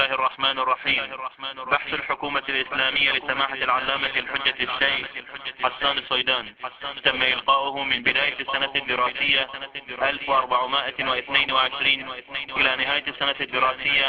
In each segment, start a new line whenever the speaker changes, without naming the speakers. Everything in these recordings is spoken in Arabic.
الله الرحمن الرحيم. بحث الحكومة الإسلامية لسماحة العلامة الحجة الشيخ حسان الصيدان تم إلقاؤه من بداية السنة الدراسية 1422 إلى نهاية السنة الدراسية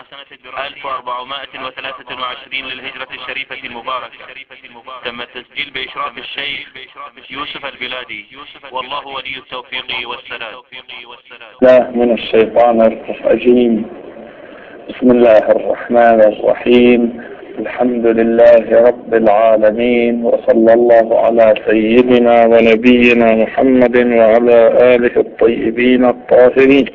1423 للهجرة الشريفة المباركة. تم التسجيل بإشراف الشيخ يوسف البلادي، والله ولي التوفيق والسداد.
من الشيطان الرجيم. بسم الله الرحمن الرحيم. الحمد لله رب العالمين، وصلى الله على سيدنا ونبينا محمد وعلى آله الطيبين الطاهرين،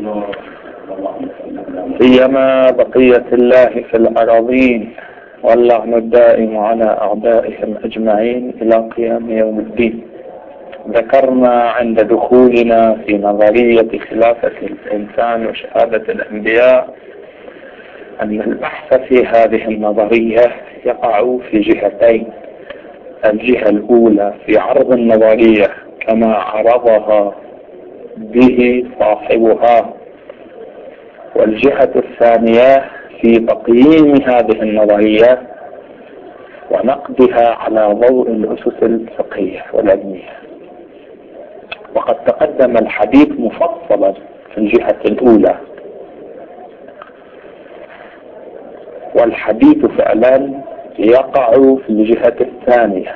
سيما بقية الله في الأراضين، واللعن الدائم على أعدائهم أجمعين إلى قيام يوم الدين. ذكرنا عند دخولنا في نظرية خلافة الإنسان وشهادة الأنبياء أن البحث في هذه النظرية يقع في جهتين. الجهة الأولى في عرض النظرية كما عرضها به صاحبها، والجهة الثانية في تقييم هذه النظرية ونقدها على ضوء الأسس الفقهية والعلمية. وقد تقدم الحديث مفصلا في الجهة الأولى، والحديث فعلا يقع في الجهة الثانية.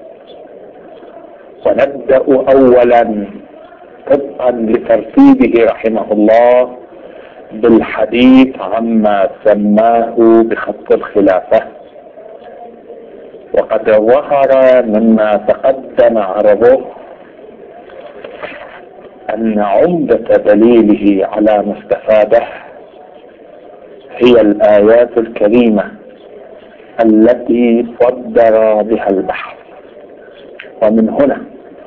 ونبدأ أولا طبقا لترتيبه رحمه الله بالحديث عما سماه بخط الخلافة. وقد ظهر مما تقدم عرضه أن عمدة دليله على ما استفاده هي الآيات الكريمة التي صدر بها البحث. ومن هنا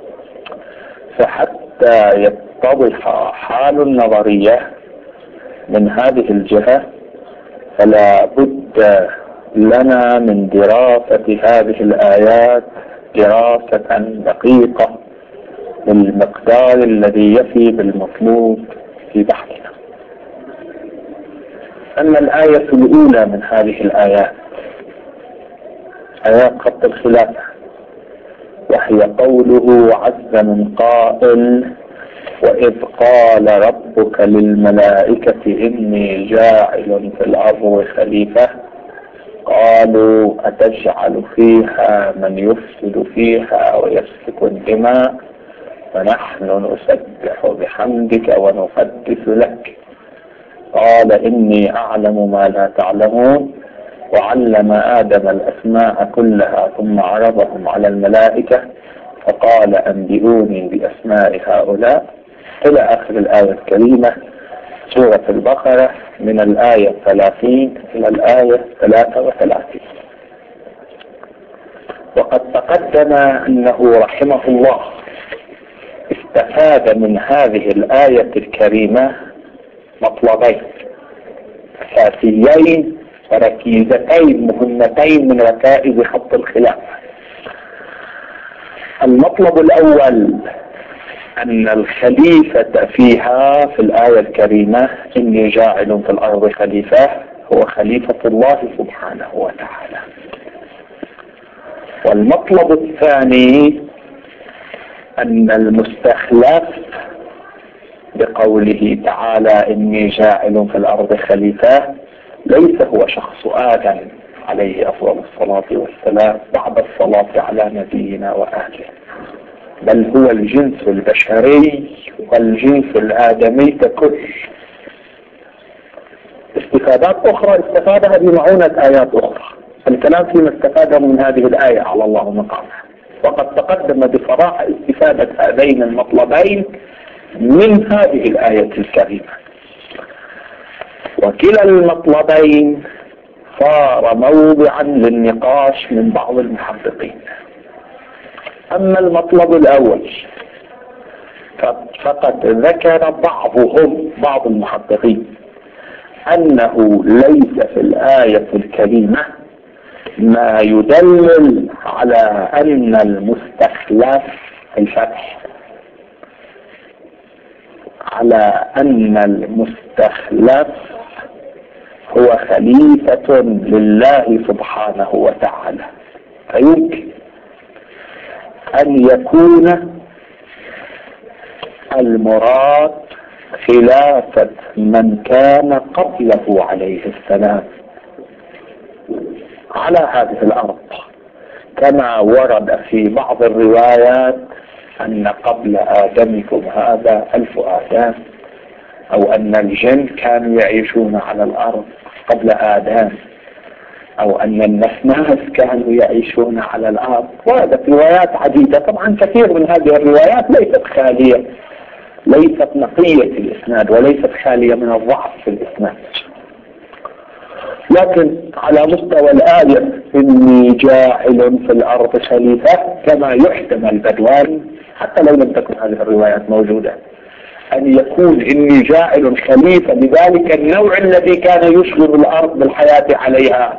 فحتى يتضح حال النظرية من هذه الجهة فلا بد لنا من دراسة هذه الآيات دراسة دقيقة بالمقدار الذي يفي بالمطلوب في بحثنا. أما الآية الأولى من هذه الآيات آيات خط الخلافة، وهي قوله عز من قائل: وإذ قال ربك للملائكة إني جاعل في الأرض خليفة قالوا أتجعل فيها من يفسد فيها ويسفك الدماء فنحن نسبح بحمدك ونقدس لك قال إني أعلم ما لا تعلمون وعلم آدم الأسماء كلها ثم عرضهم على الملائكة فقال أنبئوني بأسماء هؤلاء إلى آخر الآية الكريمة سورة البقرة من الآية 30 إلى الآية 33. وقد تقدم أنه رحمه الله استفاد من هذه الآية الكريمة مطلبين أساسيين وركيزتين مهمتين من ركائز خط الخلافة. المطلب الأول أن الخليفة فيها في الآية الكريمة إني جاعل في الأرض خليفة هو خليفة الله سبحانه وتعالى. والمطلب الثاني أن المستخلف بقوله تعالى إني جاعل في الأرض خليفة ليس هو شخص آدم عليه أفضل الصلاة والسلام بعد الصلاة على نبينا وأهله، بل هو الجنس البشري والجنس الآدمي ككل. استفادات أخرى استفادها بمعونة آيات أخرى. الكلام فيما استفاده من هذه الآية على الله مقامها. وقد تقدم بصراحة استفادة هذين المطلبين من هذه الآية الكريمة، وكلا المطلبين صار موضعا للنقاش من بعض المحققين. أما المطلب الأول فقد ذكر بعض المحققين أنه ليس في الآية الكريمة ما يدلل على أن المستخلف الفتح على أن المستخلف هو خليفة لله سبحانه وتعالى، فيمكن أن يكون المراد خلافة من كان قبله عليه السلام على هذه الأرض، كما ورد في بعض الروايات أن قبل آدمكم هذا 1000 آدم، أو أن الجن كانوا يعيشون على الأرض قبل آدم، أو أن الناس كانوا يعيشون على الأرض. وردت روايات عديدة. طبعا كثير من هذه الروايات ليست خالية، ليست نقية الإسناد، وليست خالية من الضعف في الإسناد، لكن على مستوى الآية إني جاعل في الأرض خليفة كما يحتمل بدوان، حتى لو لم تكن هذه الروايات موجودة، أن يكون إني جاعل خليفة لذلك النوع الذي كان يشغل الأرض بالحياة عليها.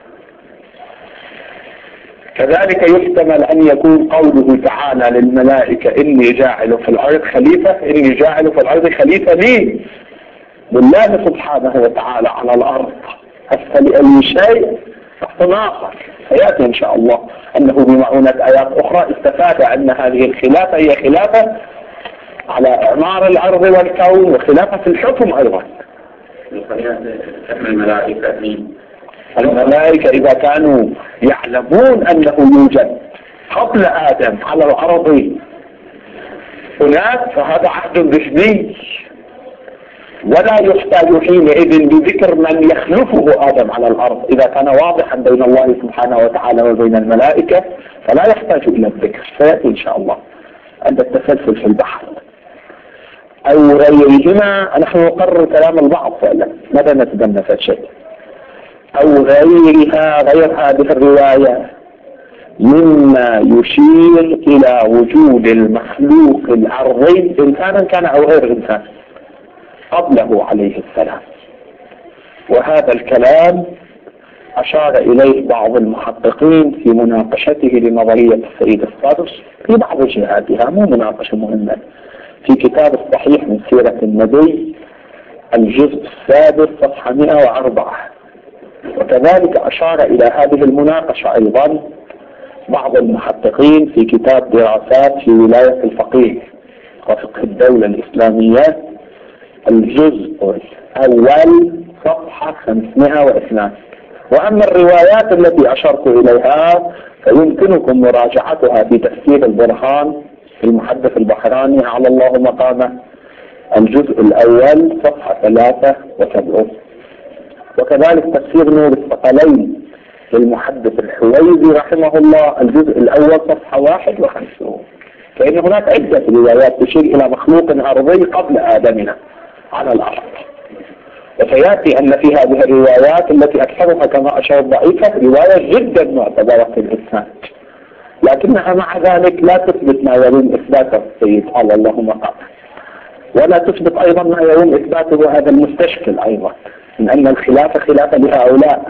كذلك يحتمل أن يكون قوله تعالى للملائكة إني جاعل في الأرض خليفة، إني جاعل في الأرض خليفة لله سبحانه وتعالى على الأرض. هسه لأي شيء احتماقا سيأتي إن شاء الله أنه بمعونة آيات أخرى استفاد أن هذه الخلافة هي خلافة على إعمار الأرض والكون، وخلافة الحكم أيضا. الملائكة إذا كانوا يعلمون أنه يوجد قبل آدم على الأرض هناك، فهذا عهد ذهني، ولا يحتاج حينئذ بذكر من يخلفه آدم على الأرض. إذا كان واضحا بين الله سبحانه وتعالى وبين الملائكة فلا يحتاج إلى الذكر، سيأتي إن شاء الله عند التسلسل في البحث. أو غيرهما، نحن نقرر كلام البعض فعلا، ماذا نتبنى في الشيء. أو غيرها، غير هذه الرواية، مما يشير إلى وجود المخلوق الأرضي إنسانا كان أو غير إنسان قبله عليه السلام. وهذا الكلام أشار إليه بعض المحققين في مناقشته لنظرية السيد السادس في بعض جهاتها، مو مناقشة مهمة، في كتاب الصحيح من سيرة النبي الجزء 6 صفحة 104. وكذلك أشار إلى هذه المناقشة أيضا بعض المحققين في كتاب دراسات في ولاية الفقيه وفقه الدولة الإسلامية الجزء الأول صفحة 502. وأما الروايات التي أشرت إليها فيمكنكم مراجعتها في تفسير البرهان المحدث البحراني على الله مقامه الجزء الأول صفحة 73، وكذلك تفسير نور الثقلين للمحدث الحويزي رحمه الله الجزء الأول صفحة 51. فإن هناك عدة روايات تشير إلى مخلوق أرضي قبل آدمنا على الأرض. وسيأتي أن في هذه الروايات التي أكثرها كما أشار ضعيفة رواية جدا معتبرة في الإسناد، لكنها مع ذلك لا تثبت ما يروم إثباته السيد على الله مقامه، ولا تثبت أيضا ما يروم إثباته هذا المستشكل أيضا من أن الخلافة خلافة لهؤلاء،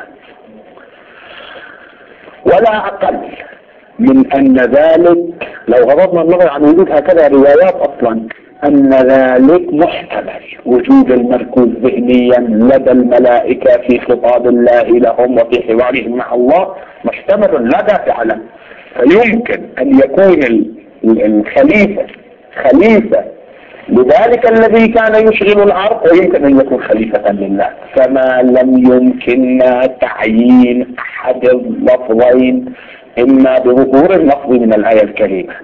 ولا أقل من أن ذلك لو غضبنا النظر عن وجود هكذا روايات أصلا أن ذلك محتمل وجود المركوز ذهنيا لدى الملائكة في خطاب الله لهم وفي حوارهم مع الله محتمل لا دافع له. فيمكن أن يكون الخليفة خليفة لذلك الذي كان يشغل الأرض، ويمكن أن يكون خليفة لله، كما لم يمكننا تعيين أحد اللفظين إما بظهور اللفظ من الآية الكريمة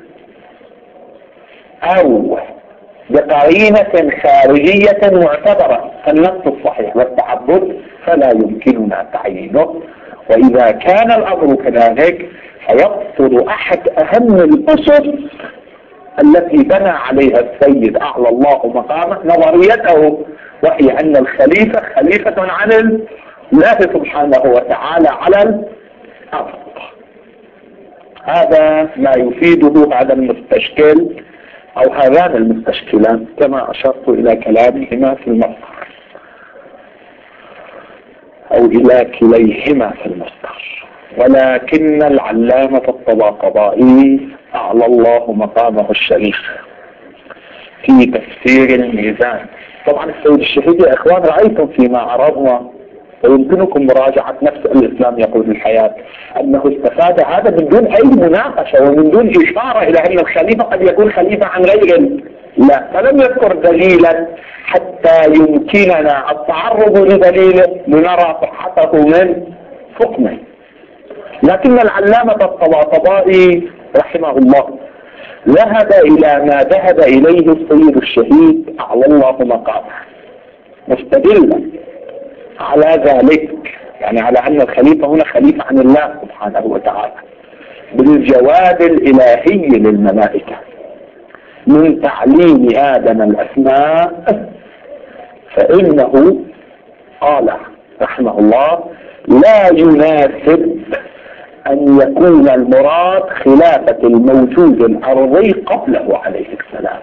أو بقرينة خارجية معتبرة النص الصحيح والتعبد، فلا يمكننا تعيينه. وإذا كان الأمر كذلك فيقصد أحد أهم الأسس التي بنى عليها السيد أعلى الله مقامه نظريته، وهي أن الخليفة خليفة عن الله سبحانه وتعالى على الأرض. هذا ما يفيده هذا المستشكل أو هذان المستشكلان كما أشرت إلى كلامهما في المصدر أو إلى كليهما في المصدر. ولكن العلامة الطباطبائي أعلى الله مقامه الشريف في تفسير الميزان، طبعا السيد الشهيد يا إخوان رأيتم فيما عرضنا ويمكنكم مراجعة نفس الإسلام يقول الحياة أنه استفاد هذا من دون أي مناقشة ومن دون إشارة إلى أن الخليفة قد يكون خليفة عن غيره، لا، فلم يذكر دليلا حتى يمكننا التعرض لدليله لنرى صحته من حكمه. لكن العلامة الطباطبائي رحمه الله ذهب إلى ما ذهب إليه السيد الشهيد أعلى الله مقامه، مستدلا على ذلك، يعني على أن الخليفة هنا خليفة عن الله سبحانه وتعالى، بالجواب الإلهي للملائكة من تعليم آدم الأسماء، فإنه قال رحمه الله لا يناسب أن يكون المراد خلافة الموجود الأرضي قبله عليه السلام.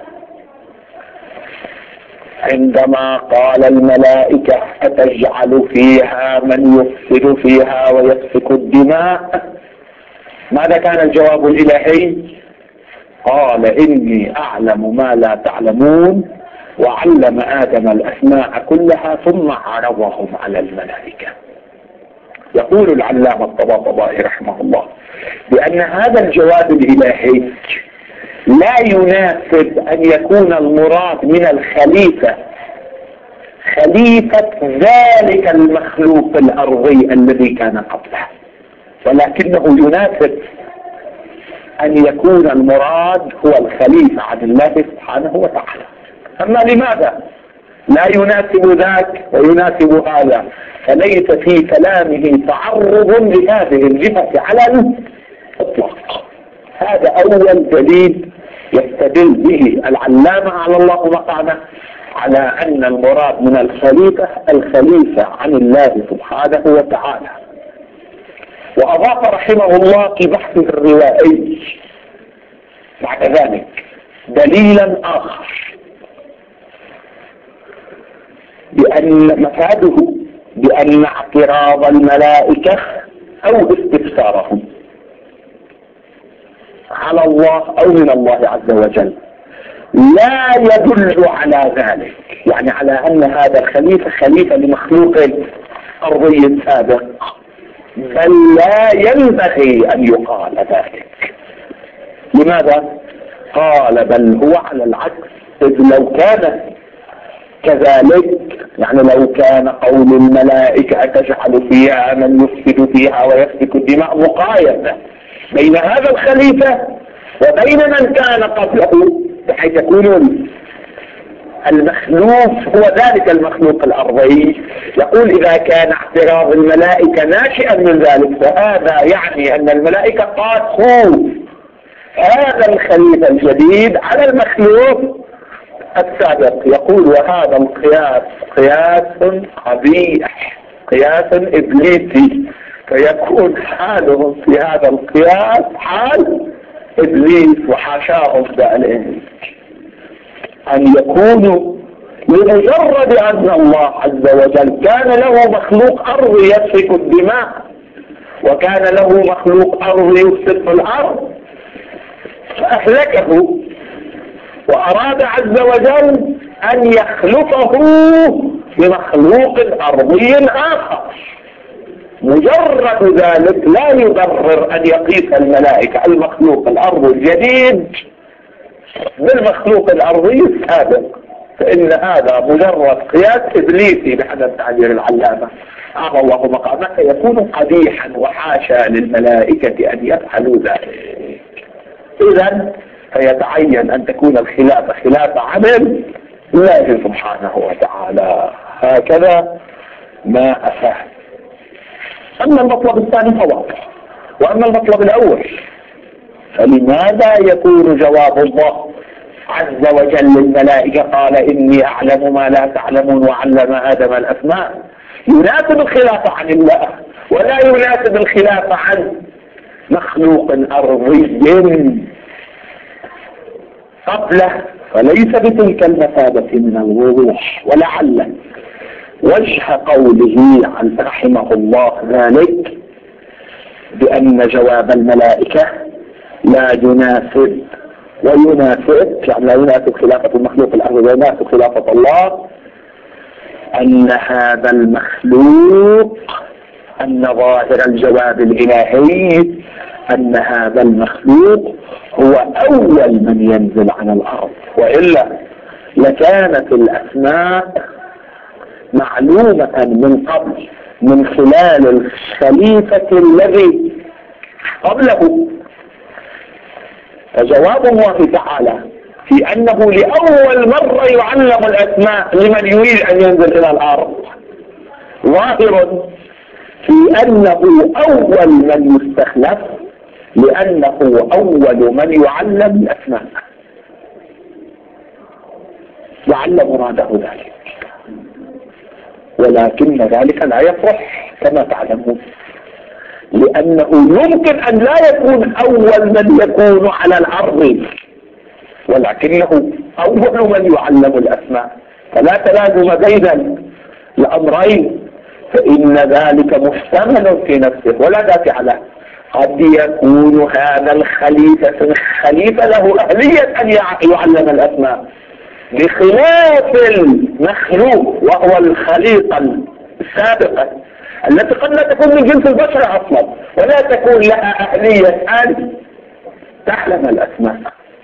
عندما قال الملائكة أتجعل فيها من يفسد فيها ويسفك الدماء، ماذا كان الجواب الإلهي؟ قال إني أعلم ما لا تعلمون، وعلم آدم الأسماء كلها ثم عرضهم على الملائكة. يقول العلامة الطباطبائي رحمه الله بأن هذا الجواب الإلهي لا يناسب أن يكون المراد من الخليفة خليفة ذلك المخلوق الأرضي الذي كان قبله، ولكنه يناسب أن يكون المراد هو الخليفة عن الله سبحانه وتعالى. أما لماذا لا يناسب ذاك ويناسب هذا؟ فليس في كلامه تعرض لهذه الجهة على الإطلاق. هذا أول دليل يستدل به العلامة على الله مقامه على أن المراد من الخليفة عن الله سبحانه وتعالى. وأضاف رحمه الله في بحثه الروائي بعد ذلك دليلا آخر بأن مفاده بأن اعتراض الملائكة أو استفسارهم على الله أو من الله عز وجل لا يدل على ذلك، يعني على أن هذا الخليفة خليفة لمخلوق أرضي سابق، بل لا ينبغي أن يقال ذلك. لماذا؟ قال بل هو على العكس، إذ لو كان كذلك، يعني لو كان قول الملائكة أتجعل فيها من يفسد فيها ويسفك الدماء مقايسة بين هذا الخليفة وبين من كان قبله، بحيث يكون المخلوق هو ذلك المخلوق الأرضي، يقول إذا كان اعتراض الملائكة ناشئا من ذلك فهذا يعني أن الملائكة قاسوا هذا الخليفة الجديد على المخلوق السابق. يقول وهذا القياس قياس قبيح، قياس إبليسي، فيكون حالهم في هذا القياس حال إبليس وحاشاهم ذلك، أن يكونوا لمجرد أن الله عز وجل كان له مخلوق أرضي يسفك الدماء وكان له مخلوق أرضي يفسد في الأرض فأهلكه، وأراد عز وجل أن يخلقه بمخلوق أرضي آخر. مجرد ذلك لا يبرر أن يقيس الملائكة المخلوق الأرضي الجديد بالمخلوق الأرضي السابق، فإن هذا مجرد قياس إبليسي بحسب تعبير العلامة أعطى الله مقامه، يكون قبيحا وحاشا للملائكة أن يفعلوا ذلك. إذن فيتعين أن تكون الخلافة خلافة عمل الله سبحانه وتعالى. هكذا ما أفهم. أما المطلب الثاني فواضح، وأما المطلب الأول فلماذا يكون جواب الله عز وجل للملائكة قال إني أعلم ما لا تعلمون وعلم آدم الأسماء يناسب الخلافة عن الله ولا يناسب الخلافة عن مخلوق أرضي قبله؟ فليس بتلك المثابة من الوضوح. ولعل وجه قوله رحمه الله ذلك بأن جواب الملائكة لا يناسب ويناسب، يعني لا يناسب خلافة المخلوق الأرض ويناسب خلافة الله، أن هذا المخلوق، أن ظاهر الجواب الإلهي أن هذا المخلوق هو أول من ينزل على الأرض، وإلا لكانت الأسماء معلومة من قبل من خلال الخليفة الذي قبله. فجواب الله تعالى في أنه لأول مرة يعلم الأسماء لمن يريد أن ينزل إلى الأرض ظاهر في أنه أول من يستخلف، لأنه أول من يعلم الأسماء، لعل مراده ذلك. ولكن ذلك لا يصح كما تعلمون، لأنه يمكن أن لا يكون أول من يكون على الأرض، ولكنه أول من يعلم الأسماء، فلا تلازم بين الأمرين، فإن ذلك محتمل في نفسه ولا دافع له. قد يكون هذا الخليفة له أهلية أن يعلم الأسماء، بخلاف المخلوق وهو الخليقة السابقة التي قد لا تكون من جنس البشر أصلا، ولا تكون لها أهلية أن تعلم الأسماء.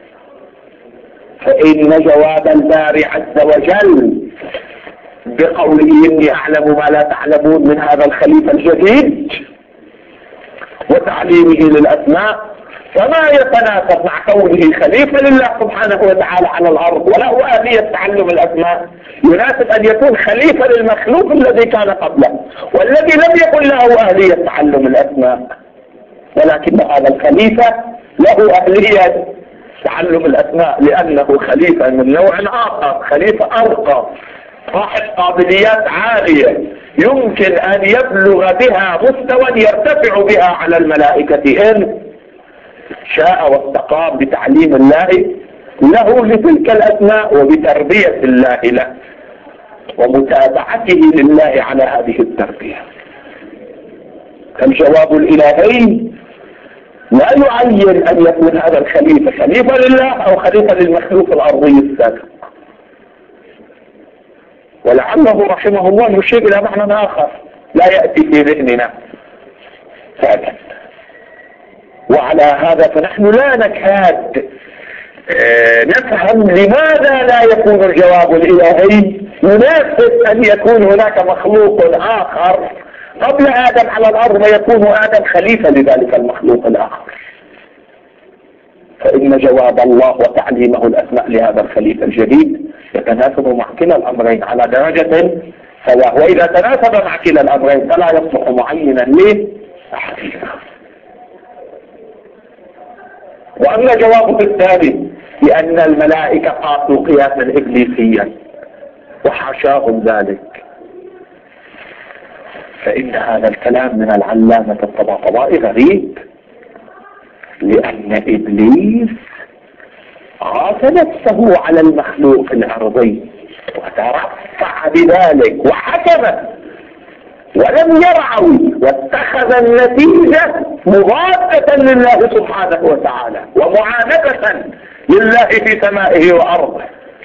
فإن جواب الباري عز وجل بقوله إني أعلم ما لا تعلمون من هذا الخليفة الجديد وتعليمه للأسماء، فما يتناسب مع كونه خليفة لله سبحانه وتعالى على الأرض وله آلية تعلم الأسماء. يناسب أن يكون خليفة للمخلوق الذي كان قبله والذي لم يكن له آلية تعلم الأسماء، ولكن هذا الخليفة له آلية تعلم الأسماء لأنه خليفة من نوع آخر، خليفة أرقى صاحب قابليات عالية يمكن أن يبلغ بها مستوى يرتفع بها على الملائكة إن شاء واستقام بتعليم الله له لتلك الأسماء وبتربية الله له ومتابعته لله على هذه التربية. الجواب الإلهي لا يعين أن يكون هذا الخليفة خليفة لله أو خليفة للمخلوق الأرضي السابق، ولعله رحمه الله يشير إلى معنى آخر لا يأتي في ذهننا فعلا. وعلى هذا فنحن لا نكاد نفهم لماذا لا يكون الجواب الإلهي يناسب أن يكون هناك مخلوق آخر قبل آدم على الأرض ويكون آدم خليفة لذلك المخلوق الآخر. فإن جواب الله وتعليمه الأسماء لهذا الخليفة الجديد يتناسب مع كلا الأمرين على درجة سواء، وإذا تناسب مع كلا الأمرين فلا يصلح معينا لأحدهما. وأما جوابه الثاني لأن الملائكة قاسوا قياسا إبليسيا وحاشاهم ذلك، فإن هذا الكلام من العلامة الطباطبائي غريب، لأن إبليس عاف نفسه على المخلوق الأرضي وترفع بذلك وحكم ولم يرعوي واتخذ النتيجة مضادة لله سبحانه وتعالى ومعاندة لله في سمائه وأرضه،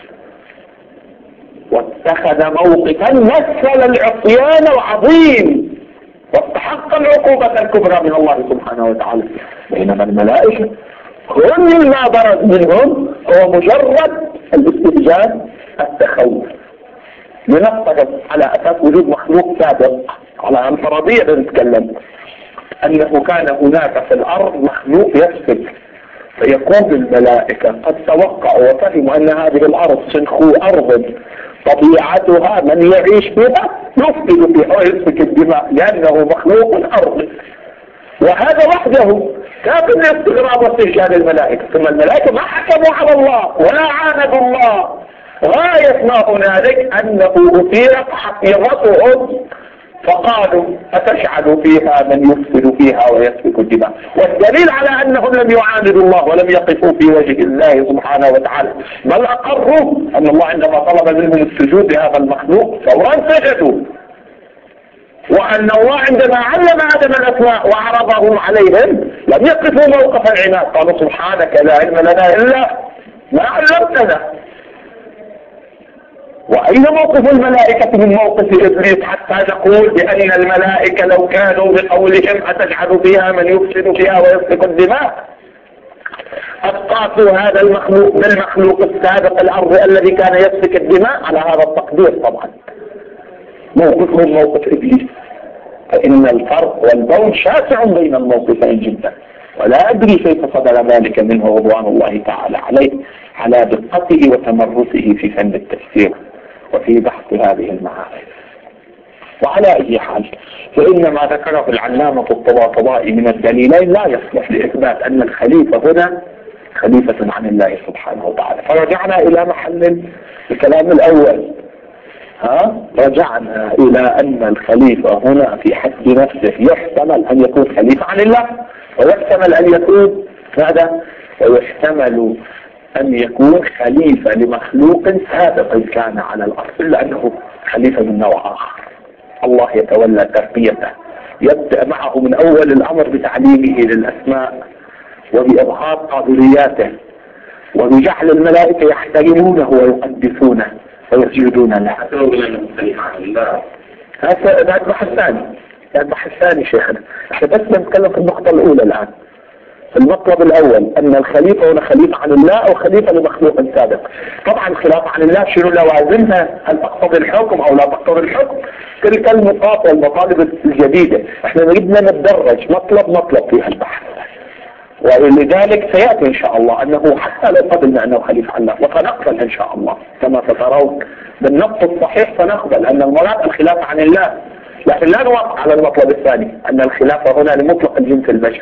واتخذ موقفا مثل العصيان العظيم واستحق العقوبة الكبرى من الله سبحانه وتعالى. بينما الملائكة كل ما برز منهم هو مجرد الاستهزاء التخوف، لنفترض على أساس وجود مخلوق سابق على الفرضية نتكلم أنه كان هناك في الأرض مخلوق يسفك، فيقول الملائكة قد توقعوا وفهموا أن هذه الأرض سنخو أرض طبيعتها من يعيش بها يفقد فيها ويسفك الدماء لأنه مخلوق الأرض، وهذا وحده كافٍ لاستغراب واستهجان الملائكة. ثم الملائكة ما حكموا على الله ولا عاندوا الله، غاية ما هنالك أنه أثيرت حقيقتهم فقالوا أتشعل فيها من يفسد فيها ويسفك الدماء. والدليل على أنهم لم يعاندوا الله ولم يقفوا في وجه الله سبحانه وتعالى، بل أقروا أن الله عندما طلب منهم السجود لهذا المخلوق فورا سجدوا، وأن الله عندما علم آدم الأسماء وعرضهم عليهم لم يقفوا موقف العناد، قالوا سبحانك لا علم لنا إلا ما علمتنا. وأين موقف الملائكة من موقف إبليس حتى نقول بأن الملائكة لو كانوا بقولهم أتجعل فيها من يفسد فيها ويسفك الدماء أسقطوا هذا المخلوق بالمخلوق السابق الأرض الذي كان يسفك الدماء على هذا التقدير. طبعا موقفهم موقف إبليس، فإن الفرق والبون شاسع بين الموقفين جدا، ولا أدري كيف صدر ذلك منه رضوان الله تعالى عليه على دقته وتمرسه في فن التفسير وفي بحث هذه المعارف. وعلى أي حال فإن ما ذكره العلامة الطباطبائي من الدليلين لا يصلح لإثبات أن الخليفة هنا خليفة عن الله سبحانه وتعالى. فرجعنا إلى محل الكلام الأول، رجعنا إلى أن الخليفة هنا في حد نفسه يحتمل أن يكون خليفة عن الله، ويحتمل أن يكون ماذا؟ ويحتمل أن يكون خليفة لمخلوق سابق كان على الأرض، إلا أنه خليفة من نوع آخر. الله يتولى تربيته، يبدأ معه من أول الأمر بتعليمه للأسماء وبإظهار قابلياته وبجعل الملائكة يحترمونه ويقدسونه ويسجدون له. هذا البحث الثاني شيخنا. احنا بس نتكلم في النقطة الأولى الآن. المطلب الأول أن الخليفة هنا خليفة عن الله أو خليفة لمخلوق سابق. طبعا الخلافة عن الله شنو لوازمها؟ هل تقتضي الحكم أو لا تقتضي الحكم؟ تلك النقاط والمطالب الجديدة احنا نريدنا نتدرج مطلب فيها البحث، ولذلك سيأتي إن شاء الله أنه حتى لو قبلنا أنه خليفة عن الله وسنقبل إن شاء الله كما سترون بالنص الصحيح سنقبل أن المراد الخلافة عن الله، لكن لا نوقع على المطلب الثاني أن الخلافة هنا لمطلق الجنس البشري.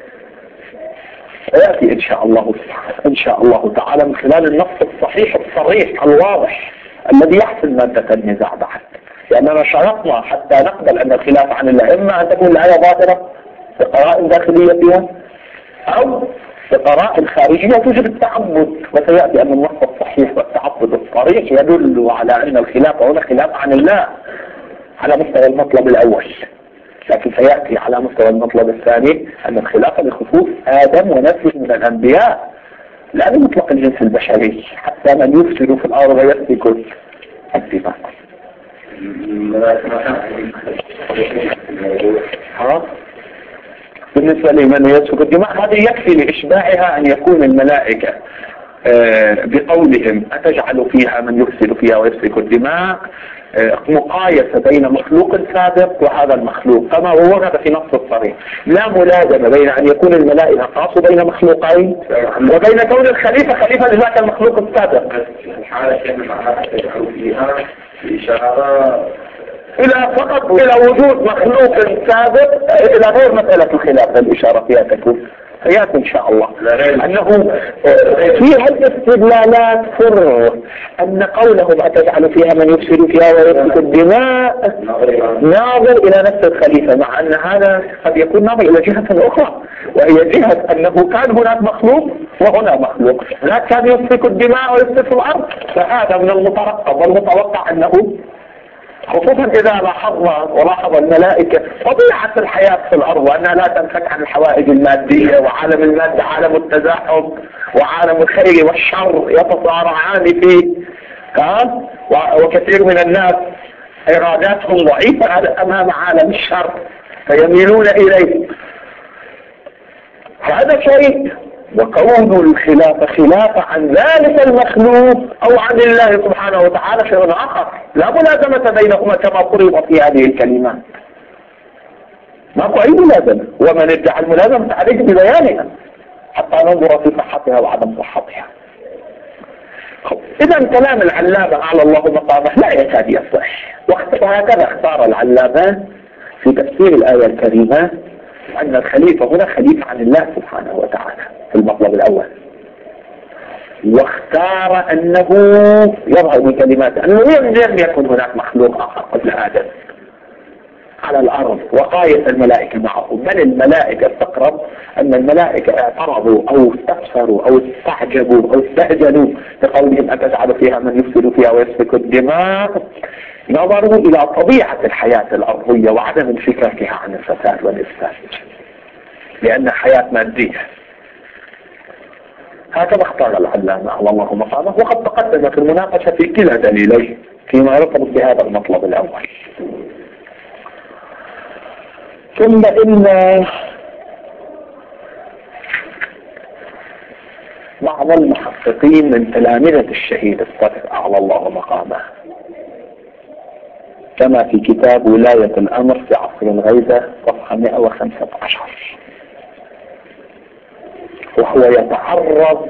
سيأتي إن شاء الله تعالى من خلال النص الصحيح الصريح الواضح الذي يحسن مادة النزاع بعد، لأننا شرطنا حتى نقبل أن الخلافة عن الله إما أن تكون الآية ظاهرة بقراء داخلية فيها أو بقراء خارجية توجب التعبد، وسيأتي أن النص الصحيح والتعبد الصريح يدل على أن الخلافة هنا خلافة عن الله على مستوى المطلب الأول، لكن سيأتي على مستوى المطلب الثاني أن الخلافة لخصوص آدم ونسله من الأنبياء لا لمطلق الجنس البشري، حتى من يفسد في الأرض ويسفك الدماء. بالنسبة لمن يسفك الدماء هذه يكفي لإشباعها أن يكون الملائكة بقولهم أتجعل فيها من يفسد فيها ويسفك الدماء مقايسة بين مخلوق سابق وهذا المخلوق كما هو هذا في نص الصريح. لا ملازمة بين أن يكون الملائكة خاصة بين مخلوقين وبين كون الخليفة خليفة لذاك المخلوق السابق. إلى فقط إلى وجود مخلوق سابق إلى غير مسألة الخلاف الإشارة فيها تكون سيأتي إن شاء الله أنه فيها الاستدلالات فر أن قولهم أتجعل فيها من يفسد فيها ويسفك الدماء ناظر إلى نفس الخليفة، مع أن هذا قد يكون ناظر إلى جهة أخرى وهي جهة أنه كان هناك مخلوق وهنا مخلوق، هناك كان يسفك الدماء ويسفك الأرض، فهذا من المترقب والمتوقع أنه خصوصا إذا لاحظ الملائكة طبيعة الحياة في الأرض وأنها لا تنفك عن الحوائج المادية، وعالم المادة عالم التزاحم وعالم الخير والشر يتصارعان فيه، وكثير من الناس إراداتهم ضعيفة أمام عالم الشر فيميلون إليه، هذا شيء. وكون الخلافة خلافة عن ذلك المخلوق أو عن الله سبحانه وتعالى شيء آخر، لا ملازمة بينهما كما قرب في هذه الكلمات، ماكو أي ملازمة، ومن ادعى الملازمة عليه ببيانها حتى ننظر في صحتها وعدم صحتها. إذا كلام العلامة أعلى الله مقامه لا يكاد يصح، وهكذا اختار العلامة في تفسير الآية الكريمة أن الخليفة هنا خليفة عن الله سبحانه وتعالى في المطلب الأول، واختار أنه يظهر من كلماته أنه لم يكن هناك مخلوق آخر قبل آدم على الأرض وقاية الملائكة معه، بل الملائكة استقرب أن الملائكة اعترضوا أو استفسروا أو استعجبوا أو استهجنوا بقولهم أتجعل فيها من يفسد فيها ويسفك الدماء، نظروا إلى طبيعة الحياة الأرضية وعدم انفكاكها عن الفساد والإفساد لأن حياة مادية. هكذا اختار العلامة الله مقامه، وقد تقدم في المناقشة في كلا دليلين فيما يرتبط بهذا المطلب الأول. ثم إن بعض المحققين من تلامذة الشهيد الصدر أعلى الله مقامه، كما في كتاب ولاية الأمر في عصر الغيبة صفحة 115، وهو يتعرض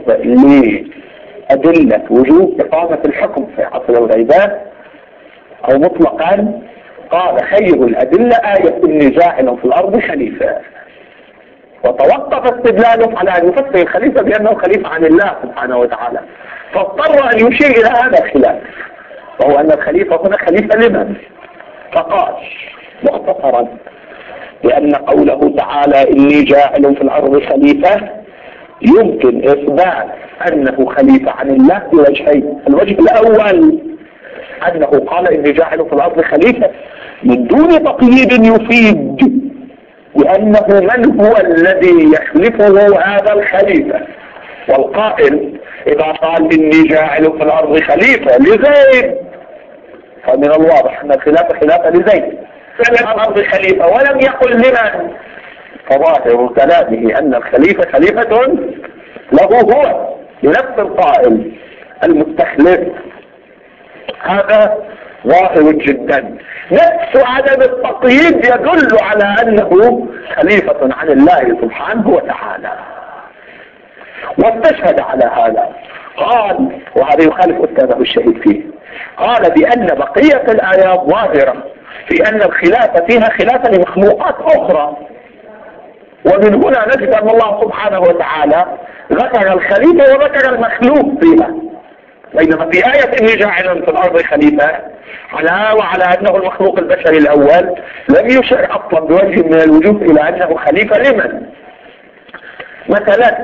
لأدلة وجوب إقامة الحكم في عصر الغيبات، أو مطلقا قال خير الأدلة آية إني جاعل في الأرض خليفة، وتوقف استدلاله على أن يفسر الخليفة بأنه خليفة عن الله سبحانه وتعالى، فاضطر أن يشير إلى هذا الخلاف، وهو أن الخليفة هنا خليفة لمن؟ فقال مختصرا لأن قوله تعالى إني جاعل في الأرض خليفة يمكن إثبات أنه خليفة عن الله بوجهين. الوجه الأول أنه قال إني جاعل في الأرض خليفة من دون تقييد يفيد بأنه من هو الذي يخلفه هذا الخليفة، والقائل إذا قال إني جاعل في الأرض خليفة لزيد فمن الواضح أن الخلافة خلافة لزيد، فعل الأرض خليفة ولم يقل لمن، فظاهر كلامه أن الخليفة خليفة له هو لنفس القائل المستخلف. هذا ظاهر جدا. نفس عدم التقييد يدل على أنه خليفة عن الله سبحانه وتعالى، واستشهد على هذا قال، وهذا يخالف أستاذه الشهيد فيه، قال بأن بقية الآيات ظاهرة في أن الخلافة فيها خلافة لمخلوقات أخرى، ومن هنا نجد أن الله سبحانه وتعالى ذكر الخليفة وذكر المخلوق فيها، بينما في آية إني جاعل في الأرض خليفة وعلى أنه المخلوق البشري الأول لم يشر أصلا بوجه من الوجوه إلى أنه خليفة لمن. مثلا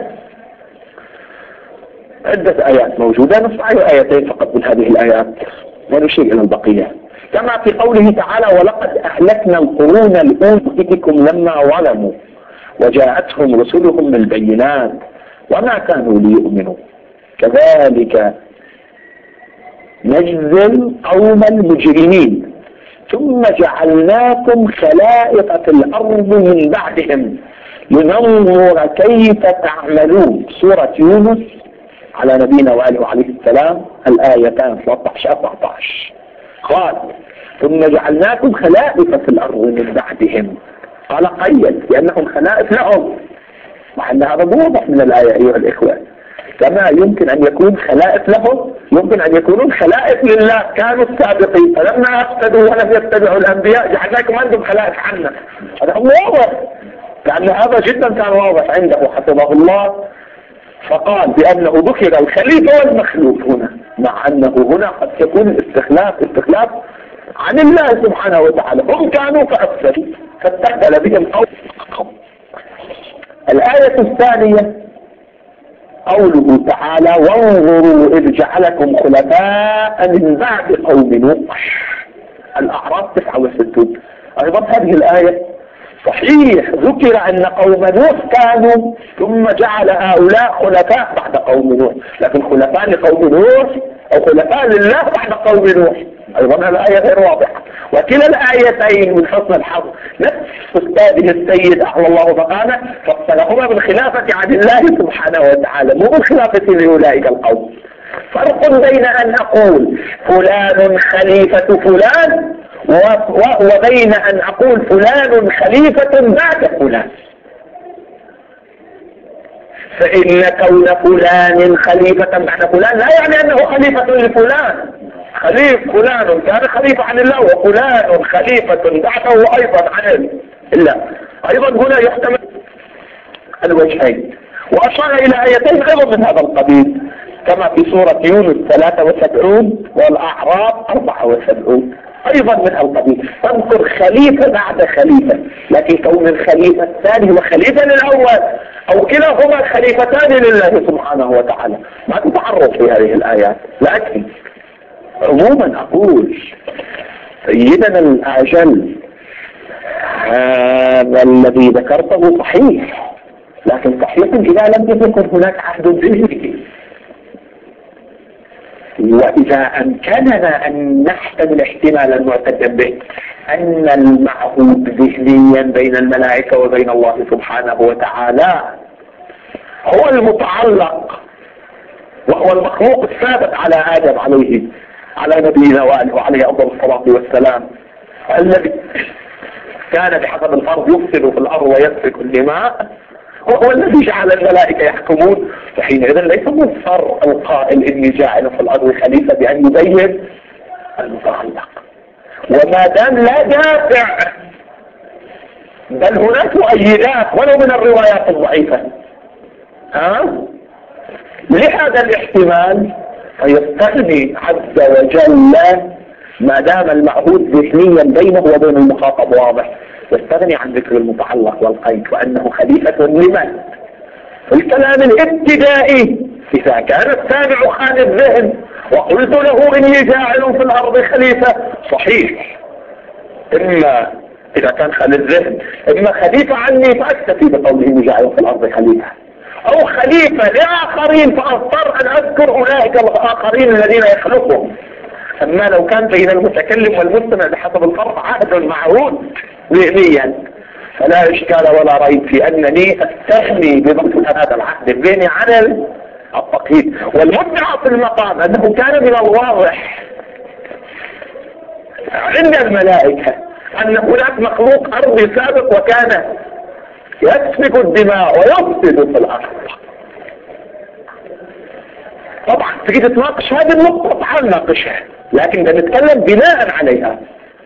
عدة آيات موجودة، نستعير آيتين فقط من هذه الآيات ونشير إلى البقية، كما في قوله تعالى ولقد أهلكنا القرون الأولى لما ظلموا وجاءتهم رسلهم بالبينات وما كانوا ليؤمنوا كذلك نجزي القوم المجرمين ثم جعلناكم خلائف في الأرض من بعدهم لننظر كيف تعملون. سورة يونس على نبينا وآله عليه السلام الآيتان 13-14. قال ثم جعلناكم خلائف في الأرض من بعدهم، قال قيد لأنهم خلائف لهم، مع أن هذا موضح من الآية أيها الإخوة. كما يمكن أن يكون خلائف لهم يمكن أن يكونون خلائف لله، كانوا السابقين فلما أفسدوا ولم يتبعوا الأنبياء جعلناكم أنتم خلائف عنا. هذا واضح، لأن هذا جدا كان واضح عنده حفظه الله، فقال بأنه ذكر الخليفة والمخلوق هنا، مع أنه هنا قد يكون استخلاف عن الله سبحانه وتعالى، هم كانوا فأفسدوا فاستبدل بهم قوم. الآية الثانية قوله تعالى وانظروا إذ جعلكم خلفاء من بعد قوم نوح، الأعراف 69. أيضا هذه الآية صحيح ذكر أن قوم نوح كانوا ثم جعل هؤلاء خلفاء بعد قوم نوح، لكن خلفاء لقوم نوح أو خلفاء لله بعد قوم نوح أيضا الآية غير واضحة. وكلا الآيتين من حسن الحظ نفس أستاذه السيد أعلى الله مقامه فصلهما بالخلافة عن الله سبحانه وتعالى مو بالخلافة لأولئك القوم. فرق بين أن أقول فلان خليفة فلان وبين أن أقول فلان خليفة بعد فلان. فإن كون فلان خليفة بعد فلان لا يعني أنه خليفة لفلان، خليفة فلان كان خليفة عن الله وفلان خليفة بعده أيضا عن الله. أيضا هنا يحتمل الوجهين، وأشار إلى آيتين أيضا من هذا القبيل كما في سورة يونس 73 والأعراف 74 أيضا من القبيل. تذكر خليفة بعد خليفة، لكن كون الخليفة الثاني هو خليفة للأول أو كلاهما خليفتان لله سبحانه وتعالى ما تتعرض في هذه الآيات. لكن عموما أقول سيدنا الأجل هذا الذي ذكرته صحيح، لكن صحيح إذا لم يكن هناك عهد ذهني، وإذا أمكننا أن نحتمل احتمالا معتدا به أن المعهود ذهنيا بين الملائكة وبين الله سبحانه وتعالى هو المتعلق وهو المخلوق الثابت على آدم على نبينا وعليه أفضل الصلاة والسلام، الذي كان بحسب الفرض يفسد في الأرض ويسفك الدماء، وهو الذي جعل الملائكة يحكمون. فحينئذ ليس مضطر القائل إني جاعل في الأرض خليفة بأن يبين المتعلق. وما دام لا دافع بل هناك مؤيدات ولو من الروايات الضعيفة لهذا الاحتمال، فيستغني عز وجل ما دام المعهود ذهنيا بينه وبين المخاطب واضح، يستغني عن ذكر المتعلق والقيد وأنه خليفة لمن. الكلام الابتدائي إذا كان السامع خالي الذهن وقلت له إني جاعل في الأرض خليفة صحيح، إما إذا كان خالي الذهن إما خليفة عني فأكتفي بقوله إني جاعل في الأرض خليفة، أو خليفة لآخرين فأضطر أن أذكر أولئك الآخرين الذين يخلقهم. أما لو كان بين المتكلم والمستمع بحسب الفرق عهد معهود ذهنيا فلا إشكال ولا ريب في أنني أستغني بضبط هذا العهد الذهني عن التقييد. والمدعى في المقام أنه كان من الواضح عند الملائكة أن هناك مخلوق أرضي سابق وكان يسفك الدماء ويفسد في الأرض. طبعا تجي تتناقش هذه النقطة تعال نناقشها، لكن بنتكلم بناء عليها.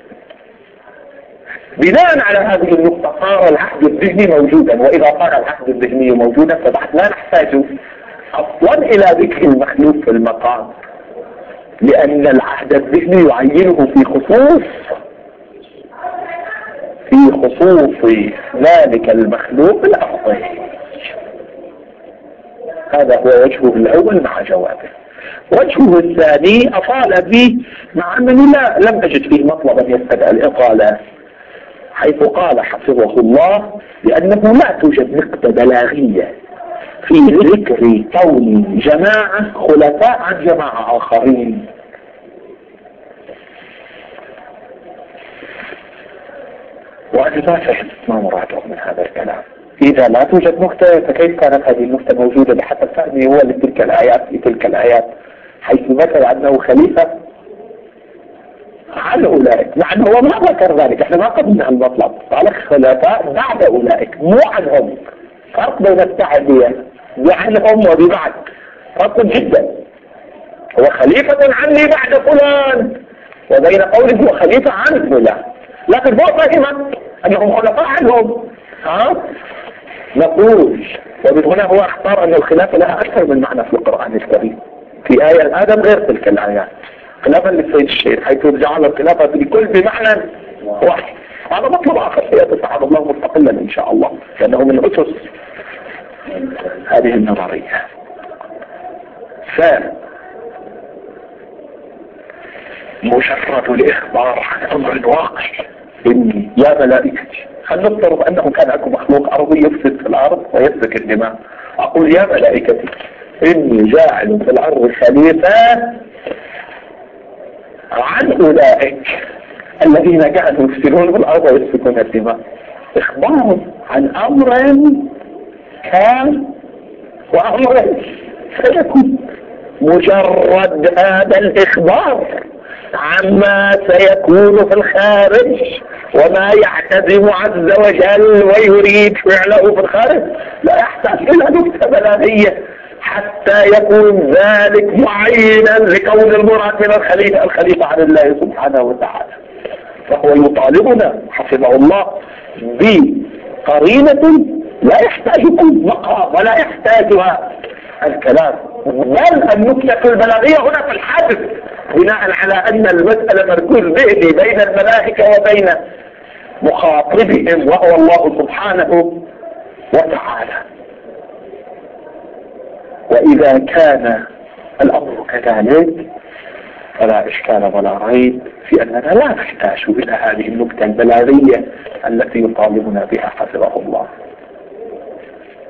بناء على هذه النقطة صار العهد الذهني موجودا، وإذا صار العهد الذهني موجودا فبعد لا نحتاج أصلا إلى ذكر المخلوق في المقام، لأن العهد الذهني يعينه في خصوص ذلك المخلوق الأفضل. هذا هو وجهه الأول مع جوابه. وجهه الثاني أطال به مع أنني لم أجد فيه مطلبا يستدعي الإطالة، حيث قال حفظه الله بأنه لا توجد نقطة بلاغية في ذكر كون جماعة خلفاء عن جماعة آخرين. وأنا لا فهم ما مراده من هذا الكلام. إذا لا توجد نقطة فكيف كانت هذه النقطة موجودة بحسب فهمي هو لتلك الآيات حيث ذكر أنه خليفة عن أولئك، مع أنه هو ما ذكر ذلك. احنا ما قبلنا المطلب، قال خلفاء بعد أولئك مو عنهم. فرق بين التعدية بعنهم وببعد فرق جدا. هو خليفة عني بعد فلان وبين قوله هو خليفة عن فلان، لكن هو فهم أنهم خلفاء عنهم. نقول ومن هنا هو اختار أن الخلافة لها أكثر من معنى في القرآن الكريم، في آية الآدم غير تلك الآيات، خلافا للسيد الشيخ حيث جعل الخلافة بكل بمعنى واحد. هذا مطلب آخر سيتساعد الله مستقلا إن شاء الله، لأنه من أسس هذه النظرية. مجرد الإخبار عن أمر واقع إني يا ملائكتي، خلنا نفترض أنه كان أكو مخلوق أرضي يفسد في الأرض ويسفك الدماء، أقول يا ملائكتي إني جاعل في الأرض خليفة عن أولئك الذين كانوا يفسدون في الأرض ويسفكون الدماء. إخبار عن أمر كان وأمر سيكون. مجرد هذا الإخبار عما سيكون في الخارج وما يعتزم عز وجل ويريد فعله في الخارج لا يحتاج إلى نكتة بلاغية حتى يكون ذلك معينا لكون المراد من الخليفة عن الله سبحانه وتعالى. فهو يطالبنا حفظه الله بقرينة لا يحتاجكم مقام ولا يحتاجها الكلام، بل النكتة البلاغية هنا في الحدث بناء على أن المسألة مركوز ذهني بين الملائكة وبين مخاطبهم وهو الله سبحانه وتعالى. وإذا كان الأمر كذلك فلا إشكال ولا ريب في أننا لا نحتاج إلى هذه النكتة البلاغية التي يطالبنا بها حفظه الله.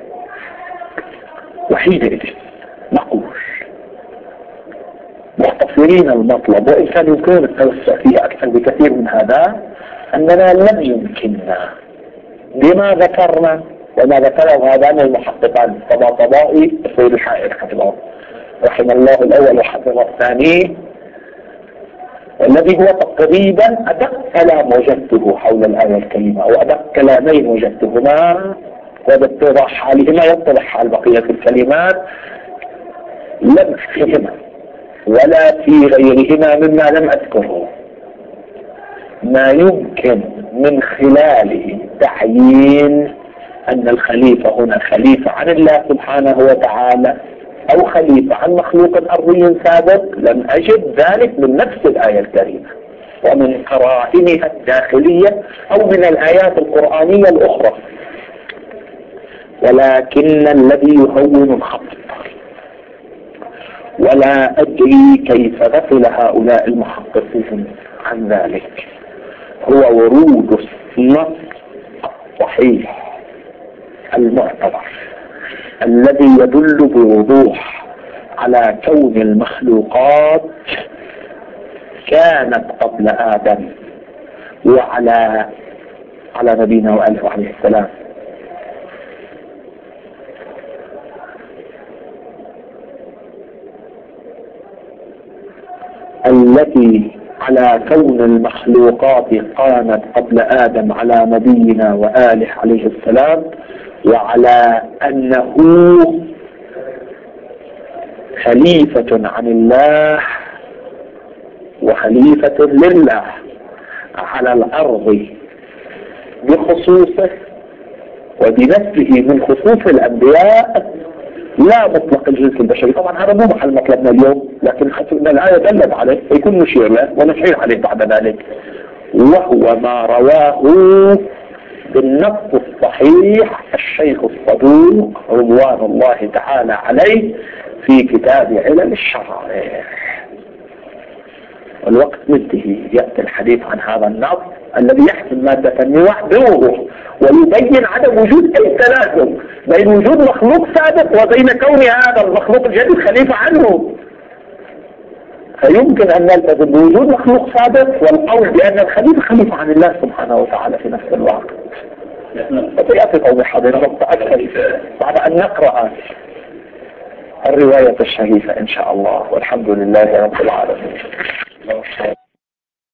وحينئذ نقول مختصر المفسرين المطلب، وإن كان يمكن التوسع فيه أكثر بكثير من هذا، أننا لم يمكننا بما ذكرنا وما ذكره هذان المحققان الطباطبائي السيد الحائر حفظه رحمه الله الأول وحفظه الثاني، والذي هو تقريبا أدق كلام وجدته حول الآية الكريمة، وأدق كلامين وجدتهما وباتضاح حالهما يتضح حال بقية الكلمات لم فيهما ولا في غيرهما مما لم أذكره ما يمكن من خلاله تعيين أن الخليفة هنا خليفة عن الله سبحانه وتعالى أو خليفة عن مخلوق أرضي سابق. لم أجد ذلك من نفس الآية الكريمة ومن قرائنها الداخلية أو من الآيات القرآنية الأخرى، ولكن الذي يهون الخط ولا أدري كيف غفل هؤلاء المحققين عن ذلك هو ورود النص الصحيح المعتبر الذي يدل بوضوح على كون المخلوقات كانت قبل آدم وعلى نبينا وآله عليه السلام، التي على كون المخلوقات كانت قبل آدم على نبينا وآله عليه السلام، وعلى أنه خليفة عن الله وخليفة لله على الأرض بخصوصه وبنفسه من خصوص الأنبياء لا مطلق الجنس البشري. طبعا هذا مو محل مطلبنا اليوم، لكن حسب ان الآية دلت عليه فيكون نشير له ونشير عليه بعد ذلك، وهو ما رواه بالنص الصحيح الشيخ الصدوق رضوان الله تعالى عليه في كتاب علل الشرائع. والوقت منتهي، يأتي الحديث عن هذا النص الذي يحسم مادة النواح بوضوح ويبين عدم وجود أي تلازم بين وجود مخلوق سابق وبين كون هذا المخلوق الجديد خليفة عنه. فيمكن أن نلتزم بوجود مخلوق سابق والقول بأن الخليفة خليفة عن الله سبحانه وتعالى في نفس الوقت. وسيأتي توضيح هذا النقطة أكثر بعد أن نقرأ الرواية الشريفة إن شاء الله، والحمد لله رب العالمين.